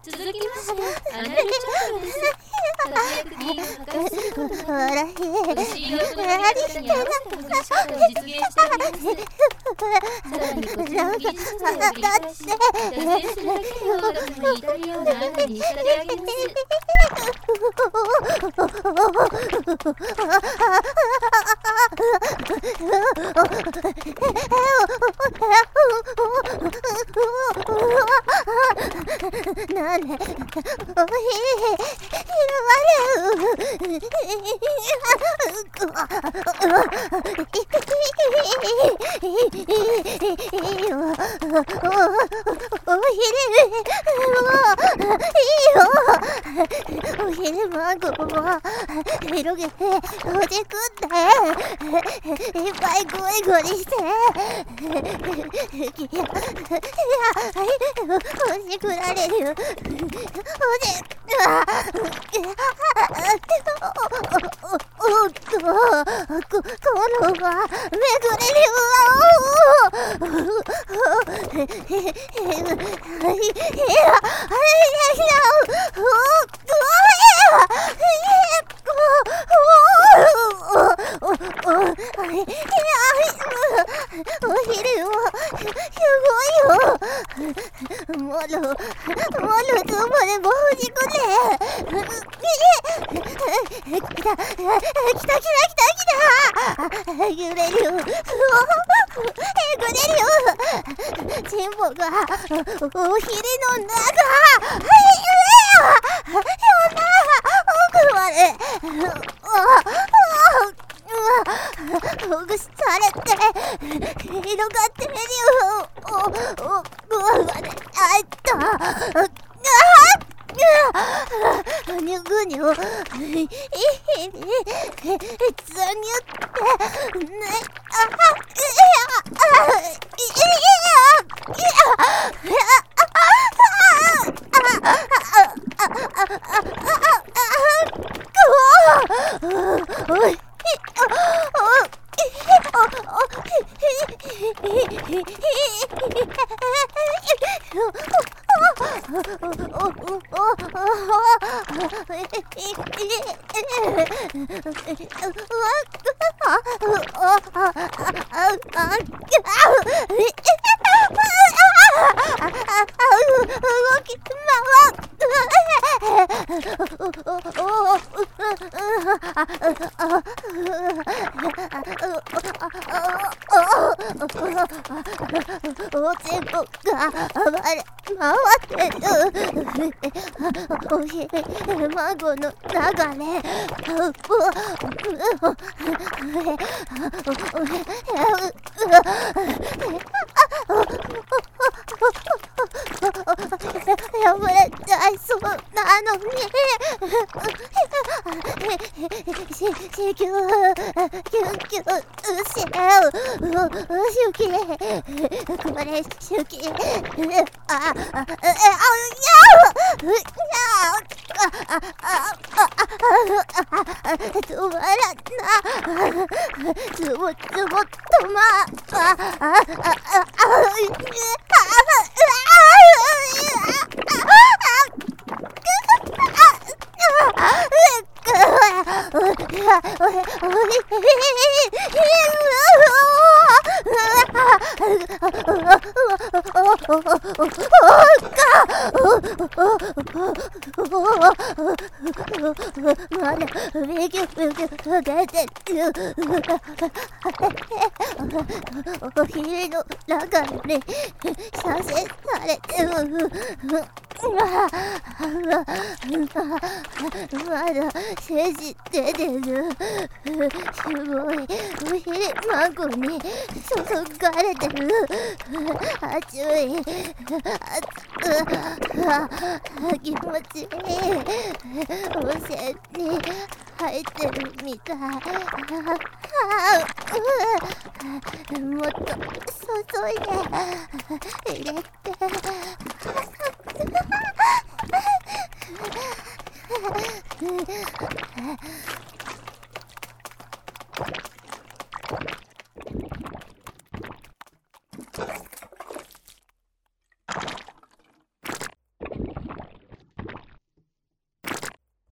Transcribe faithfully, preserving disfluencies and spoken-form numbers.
続きましてアナルチャクラです。活躍品を破壊することなく欲しい欲のあり方に合わせたほぐし方を実現しております。さらにこちらの技術素材を繰り返し脱線するだけでオーガズムに至るような案に仕立て上げます。 なんでおひひおひれまごを広げておじくんでいっぱいゴリゴリしていやいやおしくられるおじあおっとこ心がめぐれるわおへへへいやお昼もすごいよもろもろつもでもほじくね来た来た来た来た来た揺れるよえぐれるよチンポがお昼の中そんな奥までほぐされて広がってるよおおおまであったあにゅぐにゅいいつにゅってねあいやいやいやおちんぽが回ってるおひれ孫の中で破れちゃいそうなのにし、し、きゅう、きゅう、きゅう、しゅう、しゅき、これ、しゅき、あ、あ、あ、あ、やう、やあ、あ、あ、止まらな、つぼつぼ止ま、あ、あ、あ、あ、まだビキュビキュ出てるお昼の中に射精されてるまだ精子出てるすごいお昼孫に注がれてる熱いあ気持ちいい温泉に入ってるみたいもっと注いで入れて